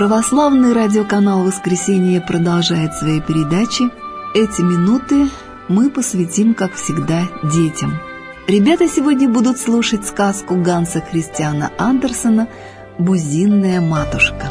Православный радиоканал «Воскресенье» продолжает свои передачи. Эти минуты мы посвятим, как всегда, детям. Ребята сегодня будут слушать сказку Ганса Христиана Андерсена «Бузинная матушка».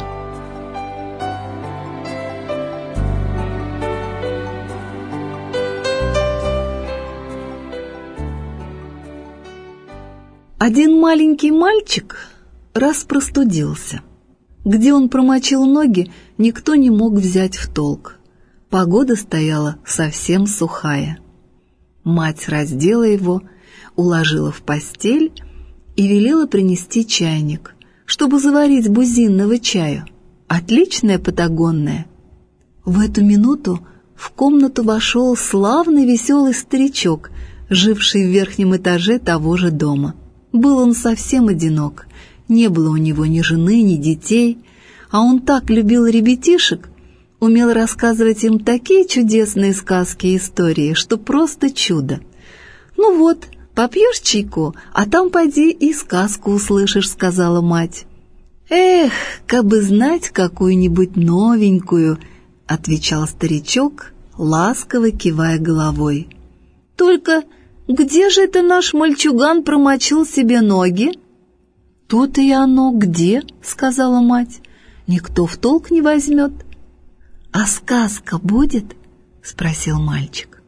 Один маленький мальчик раз простудился. Где он промочил ноги, никто не мог взять в толк. Погода стояла совсем сухая. Мать раздела его, уложила в постель и велела принести чайник, чтобы заварить бузинного чаю. Отличное патагонное. В эту минуту в комнату вошел славный веселый старичок, живший в верхнем этаже того же дома. Был он совсем одинок. Не было у него ни жены, ни детей, а он так любил ребятишек, умел рассказывать им такие чудесные сказки и истории, что просто чудо. «Ну вот, попьешь чайку, а там поди и сказку услышишь», — сказала мать. «Эх, кабы знать какую-нибудь новенькую», — отвечал старичок, ласково кивая головой. «Только где же это наш мальчуган промочил себе ноги?» «То-то и оно где?» — сказала мать. «Никто в толк не возьмет». «А сказка будет?» — спросил мальчик.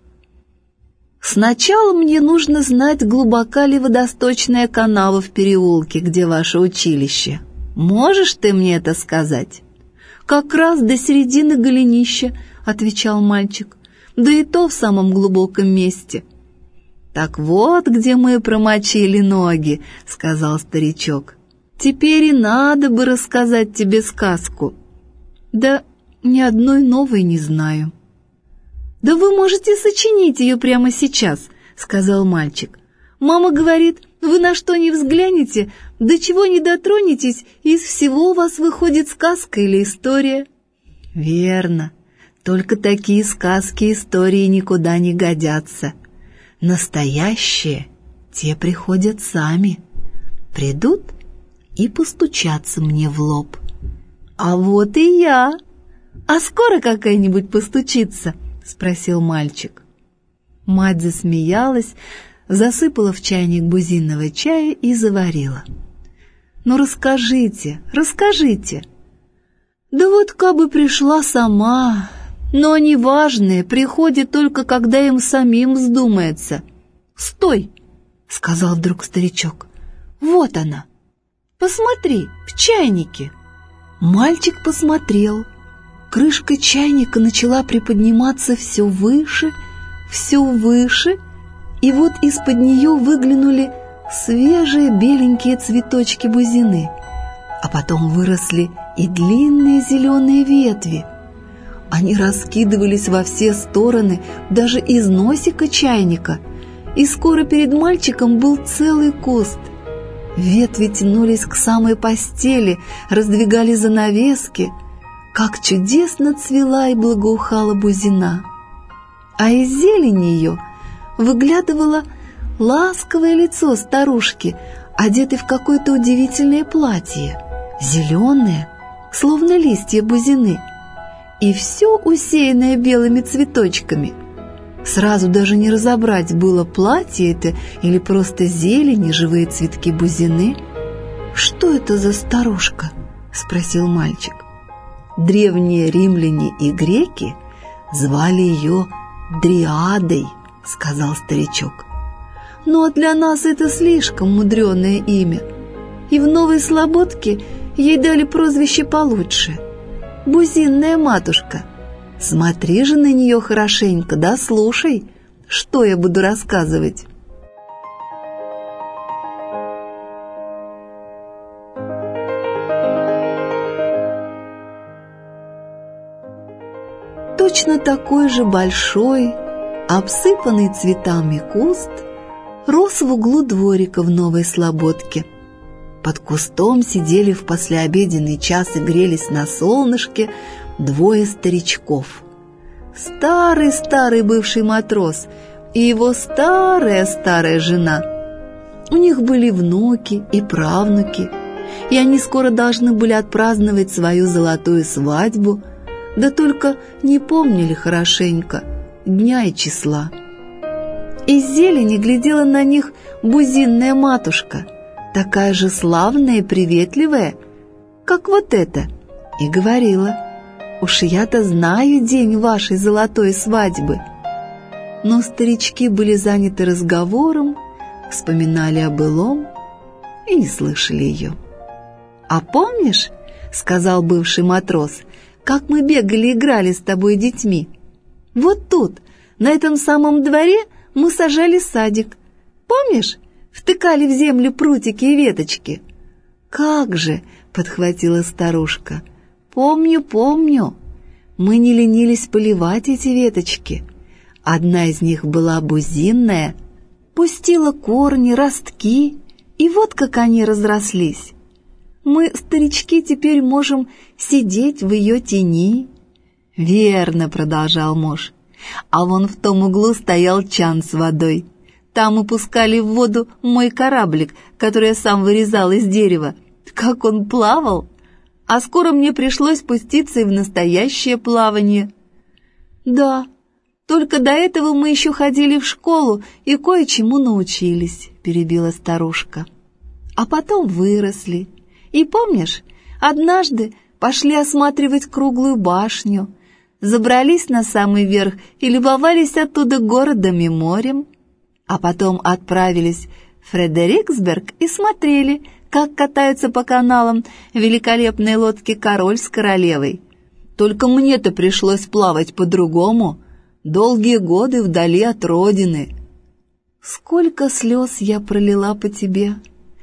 «Сначала мне нужно знать, глубока ли водосточная канава в переулке, где ваше училище. Можешь ты мне это сказать?» «Как раз до середины голенища», — отвечал мальчик. «Да и то в самом глубоком месте». «Так вот, где мы промочили ноги», — сказал старичок. «Теперь и надо бы рассказать тебе сказку». «Да ни одной новой не знаю». «Да вы можете сочинить ее прямо сейчас», — сказал мальчик. «Мама говорит, вы на что ни взглянете, до чего не дотронетесь, из всего у вас выходит сказка или история». «Верно, только такие сказки и истории никуда не годятся. Настоящие, те приходят сами, придут и постучатся мне в лоб. А вот и я. А скоро какая-нибудь постучится?» — спросил мальчик. Мать засмеялась, засыпала в чайник бузинного чая и заварила. «Ну расскажите, расскажите». «Да вот кабы пришла сама. Но они важные, приходят только, когда им самим вздумается». «Стой!» — сказал вдруг старичок. «Вот она. Посмотри, в чайнике». Мальчик посмотрел. Крышка чайника начала приподниматься все выше, и вот из-под нее выглянули свежие беленькие цветочки бузины, а потом выросли и длинные зеленые ветви. Они раскидывались во все стороны, даже из носика чайника, и скоро перед мальчиком был целый куст. Ветви тянулись к самой постели, раздвигали занавески. Как чудесно цвела и благоухала бузина! А из зелени ее выглядывало ласковое лицо старушки, одетой в какое-то удивительное платье, зеленое, словно листья бузины, и все усеянное белыми цветочками. Сразу даже не разобрать, было платье это или просто зелень и живые цветки бузины. «Что это за старушка?» — спросил мальчик. Древние римляне и греки звали ее Дриадой, — сказал старичок. «Ну а для нас это слишком мудреное имя, и в Новой Слободке ей дали прозвище получше — Бузинная матушка. Смотри же на нее хорошенько, да слушай, что я буду рассказывать». Точно такой же большой, обсыпанный цветами куст рос в углу дворика в Новой Слободке. Под кустом сидели в послеобеденный час и грелись на солнышке двое старичков. Старый-старый бывший матрос и его старая-старая жена. У них были внуки и правнуки, и они скоро должны были отпраздновать свою золотую свадьбу, да только не помнили хорошенько дня и числа. Из зелени глядела на них бузинная матушка, такая же славная и приветливая, как вот эта, и говорила: «Уж я-то знаю день вашей золотой свадьбы». Но старички были заняты разговором, вспоминали о былом и не слышали ее. «А помнишь, — сказал бывший матрос, — как мы бегали и играли с тобой детьми? Вот тут, на этом самом дворе, мы сажали садик. Помнишь, втыкали в землю прутики и веточки?» «Как же! — подхватила старушка. — Помню, помню. Мы не ленились поливать эти веточки. Одна из них была бузинная, пустила корни, ростки, и вот как они разрослись. Мы, старички, теперь можем сидеть в ее тени». «Верно, — продолжал муж, — а вон в том углу стоял чан с водой. Там мы пускали в воду мой кораблик, который я сам вырезал из дерева. Как он плавал! А скоро мне пришлось пуститься и в настоящее плавание». «Да, только до этого мы еще ходили в школу и кое-чему научились», — перебила старушка. «А потом выросли. И помнишь, однажды пошли осматривать круглую башню, забрались на самый верх и любовались оттуда городом и морем, а потом отправились в Фредериксберг и смотрели, как катаются по каналам великолепные лодки король с королевой. Только мне-то пришлось плавать по-другому, долгие годы вдали от родины. Сколько слез я пролила по тебе.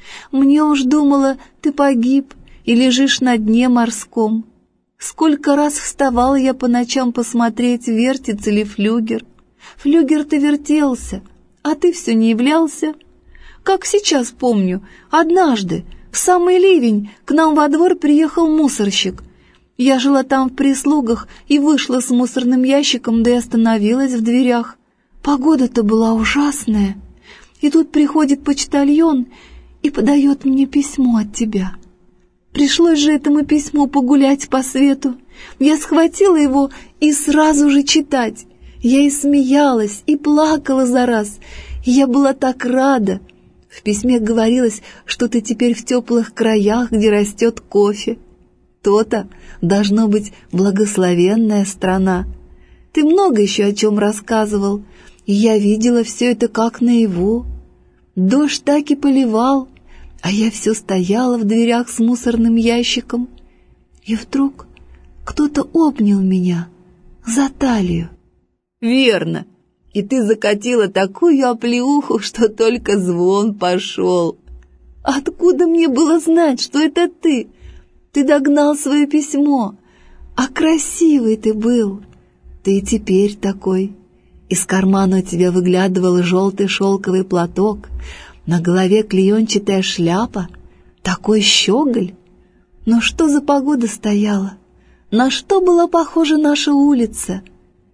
Мне уж думала, ты погиб и лежишь на дне морском. Сколько раз вставала я по ночам посмотреть, вертится ли флюгер. Флюгер-то вертелся, а ты все не являлся. Как сейчас помню, однажды, в самый ливень, к нам во двор приехал мусорщик. Я жила там в прислугах и вышла с мусорным ящиком, да и остановилась в дверях. Погода-то была ужасная. И тут приходит почтальон и подает мне письмо от тебя. Пришлось же этому письму погулять по свету. Я схватила его и сразу же читать. Я и смеялась, и плакала за раз. И я была так рада. В письме говорилось, что ты теперь в теплых краях, где растет кофе. То-то должно быть благословенная страна. Ты много еще о чем рассказывал, и я видела все это как наяву. Дождь так и поливал, а я все стояла в дверях с мусорным ящиком. И вдруг кто-то обнял меня за талию. «Верно, и ты закатила такую оплеуху, что только звон пошел. Откуда мне было знать, что это ты? Ты догнал свое письмо, а красивый ты был. Ты и теперь такой. Из кармана у тебя выглядывал желтый шелковый платок, на голове клеенчатая шляпа, такой щеголь. Но что за погода стояла? На что была похожа наша улица?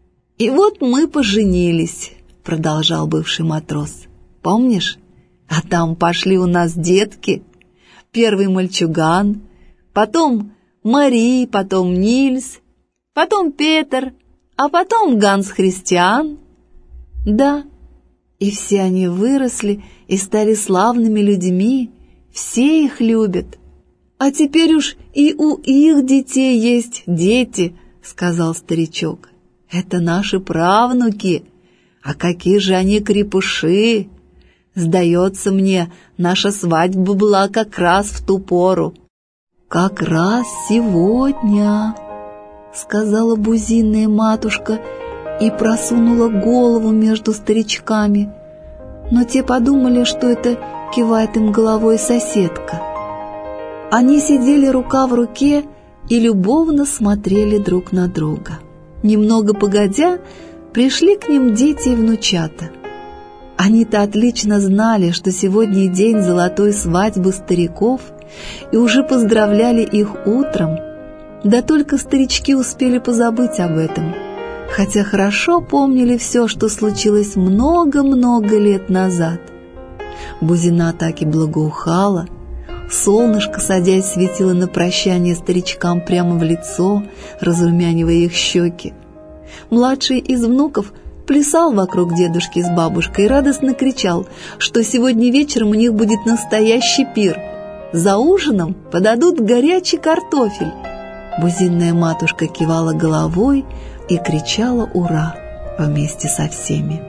И вот мы поженились», — продолжал бывший матрос. «Помнишь? А там пошли у нас детки. Первый мальчуган, потом Мари, потом Нильс, потом Петер, а потом Ганс Христиан. Да, и все они выросли и стали славными людьми, все их любят. А теперь уж и у их детей есть дети», — сказал старичок. «Это наши правнуки, а какие же они крепыши! Сдается мне, наша свадьба была как раз в ту пору». «Как раз сегодня», — сказала бузинная матушка и просунула голову между старичками, но те подумали, что это кивает им головой соседка. Они сидели рука в руке и любовно смотрели друг на друга. Немного погодя, пришли к ним дети и внучата. Они-то отлично знали, что сегодня день золотой свадьбы стариков, и уже поздравляли их утром, да только старички успели позабыть об этом, хотя хорошо помнили все, что случилось много-много лет назад. Бузина так и благоухала, Солнышко, садясь, светило на прощание старичкам прямо в лицо, разрумянивая их щеки. Младший из внуков плясал вокруг дедушки с бабушкой и радостно кричал, что сегодня вечером у них будет настоящий пир. За ужином подадут горячий картофель. Бузинная матушка кивала головой и кричала «Ура!» вместе со всеми.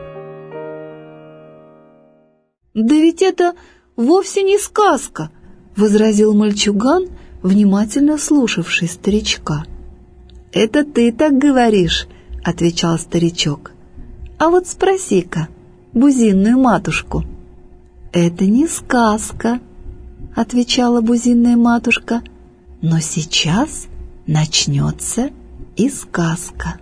«Да ведь это вовсе не сказка!» — возразил мальчуган, внимательно слушавший старичка. «Это ты так говоришь», — отвечал старичок. «А вот спроси-ка бузинную матушку». «Это не сказка», — отвечала бузинная матушка, «но сейчас начнется и сказка».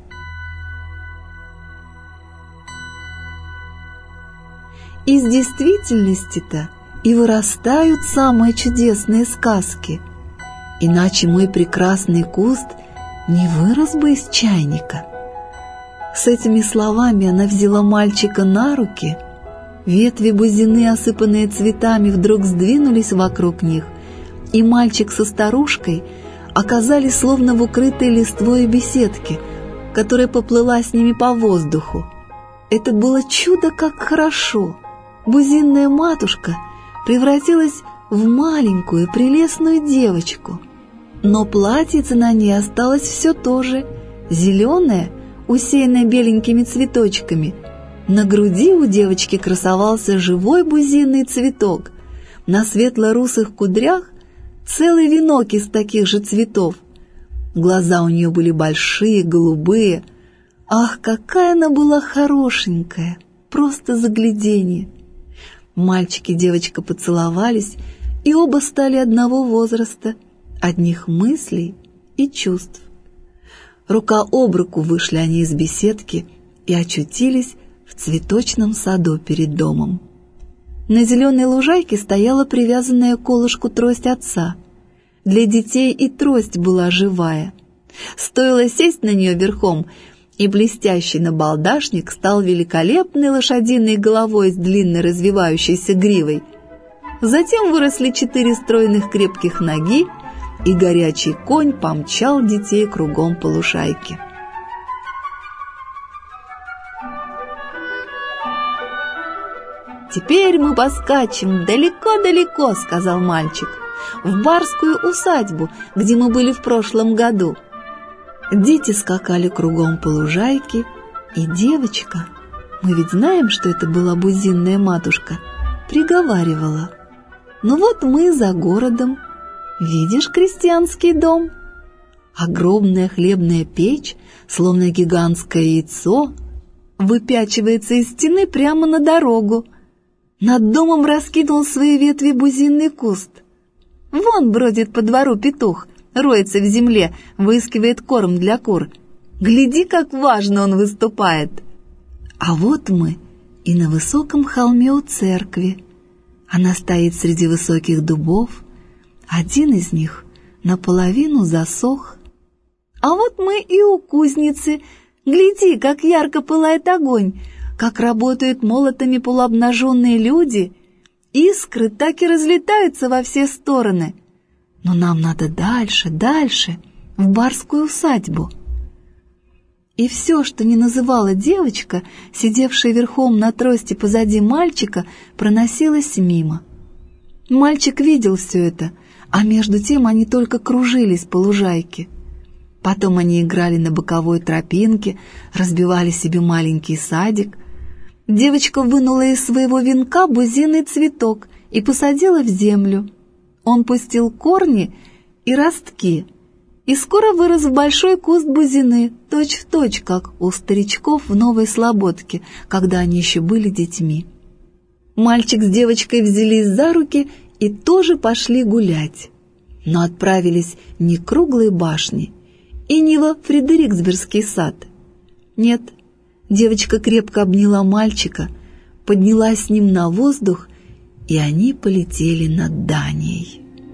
Из действительности-то и вырастают самые чудесные сказки. Иначе мой прекрасный куст не вырос бы из чайника. С этими словами она взяла мальчика на руки. Ветви бузины, осыпанные цветами, вдруг сдвинулись вокруг них, и мальчик со старушкой оказались словно в укрытой листвой беседке, которая поплыла с ними по воздуху. Это было чудо как хорошо! Бузинная матушка превратилась в маленькую прелестную девочку, но платьице на ней осталось все то же, зеленое, усеянное беленькими цветочками. На груди у девочки красовался живой бузинный цветок, на светло-русых кудрях целый венок из таких же цветов. Глаза у нее были большие, голубые. Ах, какая она была хорошенькая, просто загляденье! Мальчик и девочка поцеловались, и оба стали одного возраста, одних мыслей и чувств. Рука об руку вышли они из беседки и очутились в цветочном саду перед домом. На зеленой лужайке стояла привязанная к колышку трость отца. Для детей и трость была живая. Стоило сесть на нее верхом, и блестящий набалдашник стал великолепной лошадиной головой с длинной развивающейся гривой. Затем выросли 4 стройных крепких ноги, и горячий конь помчал детей кругом по лужайке. «Теперь мы поскачем далеко-далеко», — сказал мальчик, «в барскую усадьбу, где мы были в прошлом году». Дети скакали кругом по лужайке, и девочка, мы ведь знаем, что это была бузинная матушка, приговаривала: «Ну вот мы за городом. Видишь крестьянский дом? Огромная хлебная печь, словно гигантское яйцо, выпячивается из стены прямо на дорогу. Над домом раскинул свои ветви бузинный куст. Вон бродит по двору петух, роется в земле, выискивает корм для кур. Гляди, как важно он выступает. А вот мы и на высоком холме у церкви. Она стоит среди высоких дубов, один из них наполовину засох. А вот мы и у кузницы. Гляди, как ярко пылает огонь, как работают молотами полуобнаженные люди. Искры так и разлетаются во все стороны. Но нам надо дальше, дальше, в барскую усадьбу». И все, что не называла девочка, сидевшая верхом на трости позади мальчика, проносилось мимо. Мальчик видел все это, а между тем они только кружились по лужайке. Потом они играли на боковой тропинке, разбивали себе маленький садик. Девочка вынула из своего венка бузинный цветок и посадила в землю. Он пустил корни и ростки, и скоро вырос большой куст бузины, точь-в-точь, как у старичков в Новой Слободке, когда они еще были детьми. Мальчик с девочкой взялись за руки и тоже пошли гулять, но отправились не к круглой башне и не во Фредериксбергский сад. Нет, девочка крепко обняла мальчика, поднялась с ним на воздух, и они полетели над Данией.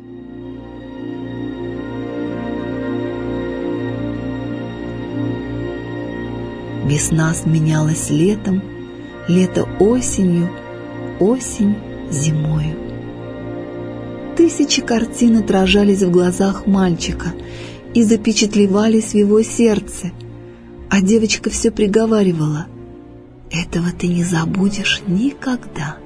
Весна сменялась летом, лето осенью, осень зимою. Тысячи картин отражались в глазах мальчика и запечатлевались в его сердце, а девочка все приговаривала: «Этого ты не забудешь никогда».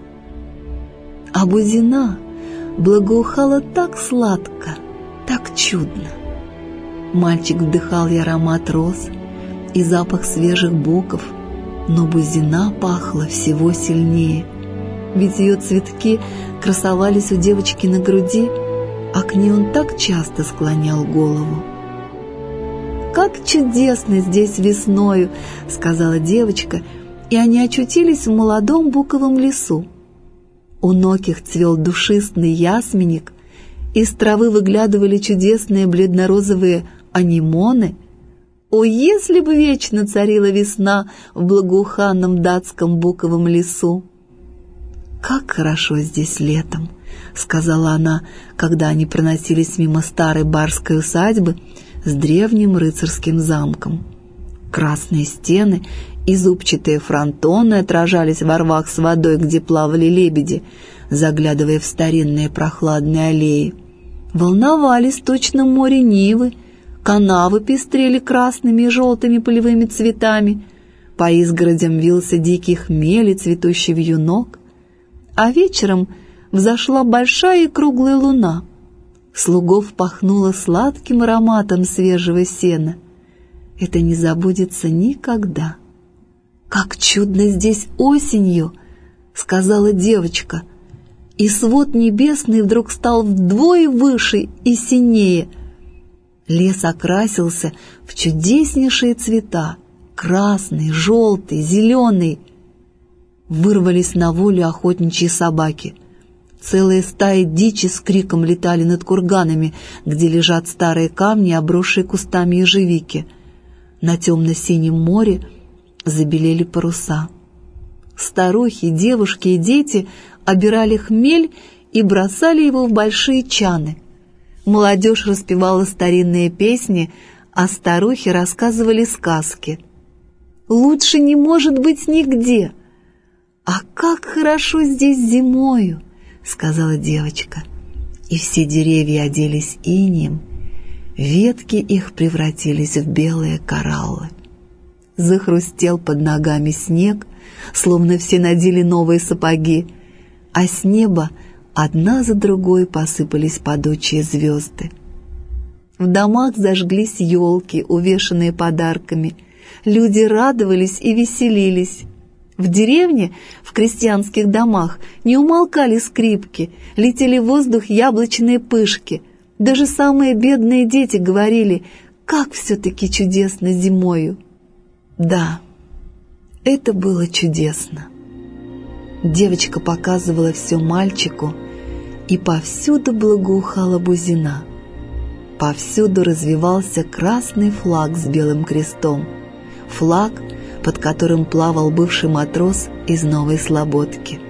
А бузина благоухала так сладко, так чудно. Мальчик вдыхал и аромат роз, и запах свежих буков, но бузина пахла всего сильнее, ведь ее цветки красовались у девочки на груди, а к ней он так часто склонял голову. «Как чудесно здесь весною!» — сказала девочка, и они очутились в молодом буковом лесу. У ног их цвел душистый ясменник, из травы выглядывали чудесные бледно-розовые анимоны. О, если бы вечно царила весна в благоуханном датском буковом лесу! «Как хорошо здесь летом!» — сказала она, когда они проносились мимо старой барской усадьбы с древним рыцарским замком. Красные стены и зубчатые фронтоны отражались во рвах с водой, где плавали лебеди, заглядывая в старинные прохладные аллеи. Волновались точно море Нивы, канавы пестрели красными и желтыми полевыми цветами, по изгородям вился дикий хмель и цветущий вьюнок, а вечером взошла большая и круглая луна. Слугов пахнуло сладким ароматом свежего сена. Это не забудется никогда. «Как чудно здесь осенью!» — сказала девочка, и свод небесный вдруг стал вдвое выше и синее. Лес окрасился в чудеснейшие цвета — красный, желтый, зеленый. Вырвались на волю охотничьи собаки. Целые стаи дичи с криком летали над курганами, где лежат старые камни, обросшие кустами ежевики. На темно-синем море забелели паруса. Старухи, девушки и дети обирали хмель и бросали его в большие чаны. Молодежь распевала старинные песни, а старухи рассказывали сказки. «Лучше не может быть нигде!» «А как хорошо здесь зимою!» — сказала девочка. И все деревья оделись инеем, ветки их превратились в белые кораллы. Захрустел под ногами снег, словно все надели новые сапоги, а с неба одна за другой посыпались падучие звезды. В домах зажглись елки, увешанные подарками. Люди радовались и веселились. В деревне, в крестьянских домах, не умолкали скрипки, летели в воздух яблочные пышки. Даже самые бедные дети говорили: «Как все-таки чудесно зимою!» Да, это было чудесно. Девочка показывала все мальчику, и повсюду благоухала бузина. Повсюду развивался красный флаг с белым крестом, флаг, под которым плавал бывший матрос из Новой Слободки.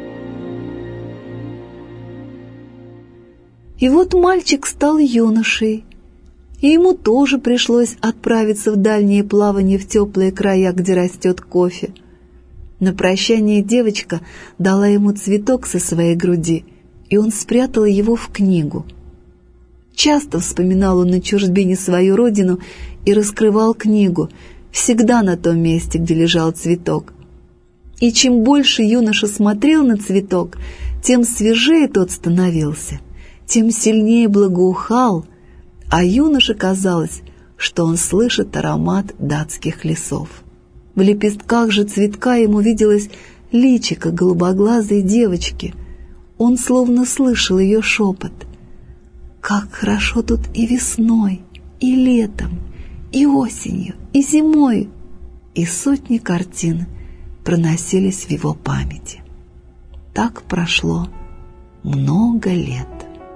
И вот мальчик стал юношей, и ему тоже пришлось отправиться в дальние плавания в теплые края, где растет кофе. На прощание девочка дала ему цветок со своей груди, и он спрятал его в книгу. Часто вспоминал он на чужбине свою родину и раскрывал книгу, всегда на том месте, где лежал цветок. И чем больше юноша смотрел на цветок, тем свежее тот становился, тем сильнее благоухал, а юноше казалось, что он слышит аромат датских лесов. В лепестках же цветка ему виделось личико голубоглазой девочки. Он словно слышал ее шепот. «Как хорошо тут и весной, и летом, и осенью, и зимой!» И сотни картин проносились в его памяти. Так прошло много лет.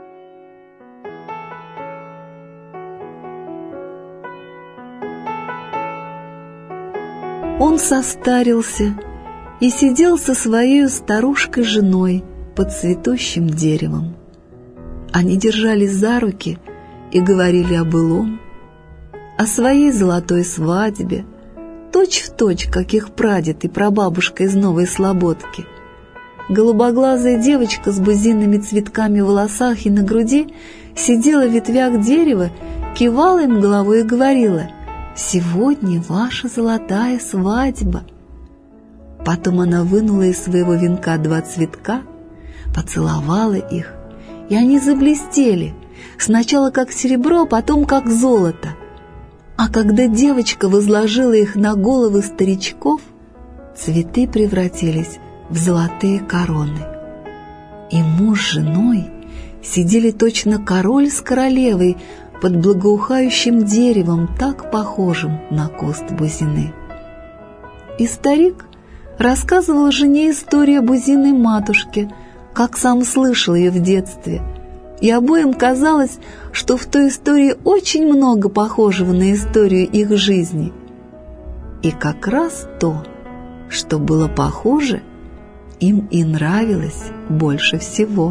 Он состарился и сидел со своей старушкой-женой под цветущим деревом. Они держались за руки и говорили о былом, о своей золотой свадьбе, точь-в-точь, как их прадед и прабабушка из Новой Слободки, голубоглазая девочка с бузинными цветками в волосах и на груди сидела в ветвях дерева, кивала им головой и говорила: «Сегодня ваша золотая свадьба». Потом она вынула из своего венка 2 цветка, поцеловала их, и они заблестели, сначала как серебро, потом как золото. А когда девочка возложила их на головы старичков, цветы превратились в золотые короны. И муж с женой сидели точно король с королевой под благоухающим деревом, так похожим на куст бузины. И старик рассказывал жене историю о бузиной матушке, как сам слышал ее в детстве, и обоим казалось, что в той истории очень много похожего на историю их жизни. И как раз то, что было похоже, им и нравилось больше всего.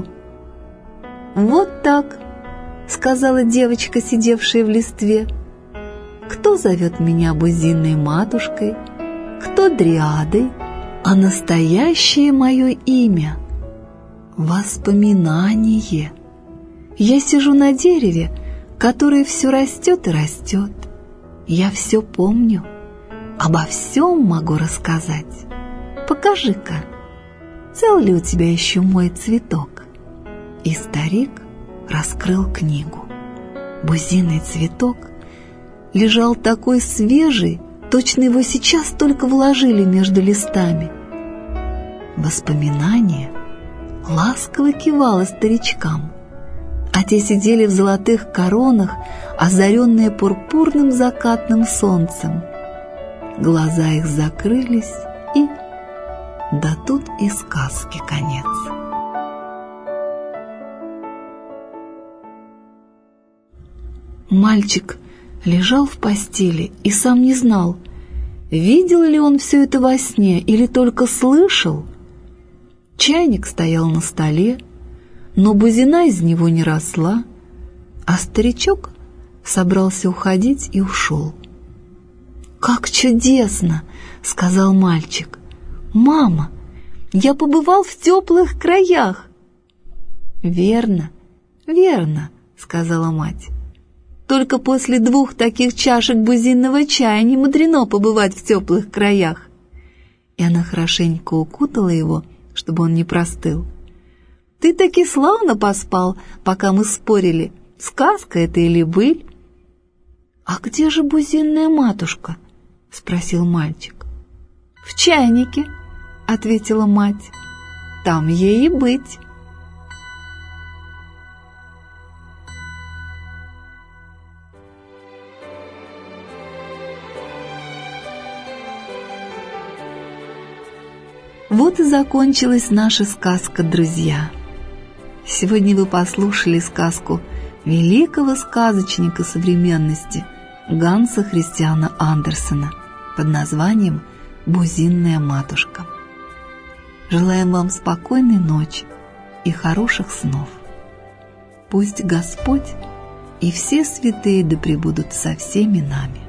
«Вот так», — сказала девочка, сидевшая в листве. «Кто зовет меня бузиной матушкой, кто дриадой, а настоящее мое имя — воспоминание. Я сижу на дереве, которое все растет и растет. Я все помню, обо всем могу рассказать. Покажи-ка, цел ли у тебя еще мой цветок?» И старик раскрыл книгу. Бузиный цветок лежал такой свежий, точно его сейчас только вложили между листами. Воспоминание ласково кивало старичкам, а те сидели в золотых коронах, озаренные пурпурным закатным солнцем. Глаза их закрылись, и да тут и сказки конец. Мальчик лежал в постели и сам не знал, видел ли он все это во сне или только слышал. Чайник стоял на столе, но бузина из него не росла, а старичок собрался уходить и ушел. «Как чудесно!» — сказал мальчик. «Мама, я побывал в теплых краях!» «Верно, верно!» — сказала мать. «Только после 2 таких чашек бузинного чая не мудрено побывать в теплых краях». И она хорошенько укутала его, чтобы он не простыл. «Ты таки славно поспал, пока мы спорили, сказка это или быль?» «А где же бузинная матушка?» — спросил мальчик. «В чайнике», — ответила мать. «Там ей и быть». Вот и закончилась наша сказка, друзья. Сегодня вы послушали сказку великого сказочника современности Ганса Христиана Андерсена под названием «Бузинная матушка». Желаем вам спокойной ночи и хороших снов. Пусть Господь и все святые да пребудут со всеми нами.